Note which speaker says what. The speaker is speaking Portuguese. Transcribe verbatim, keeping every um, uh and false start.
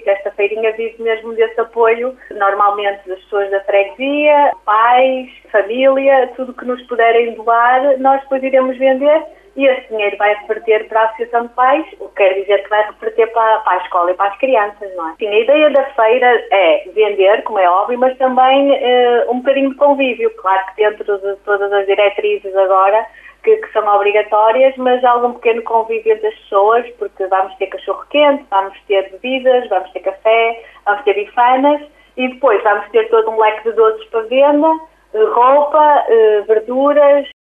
Speaker 1: que esta feirinha vive mesmo desse apoio, normalmente das pessoas da freguesia, pais, família, tudo que nos puderem doar, nós depois iremos vender e esse dinheiro vai reverter para a Associação de Pais, o que quer dizer que vai reverter para, para a escola e para as crianças, não é? Sim, a ideia da feira é vender, como é óbvio, mas também uh, um bocadinho de convívio, claro que dentro de todas as diretrizes agora, Que, que são obrigatórias, mas algum pequeno convívio entre as pessoas, porque vamos ter cachorro quente, vamos ter bebidas, vamos ter café, vamos ter bifanas e depois vamos ter todo um leque de doces para venda, roupa, verduras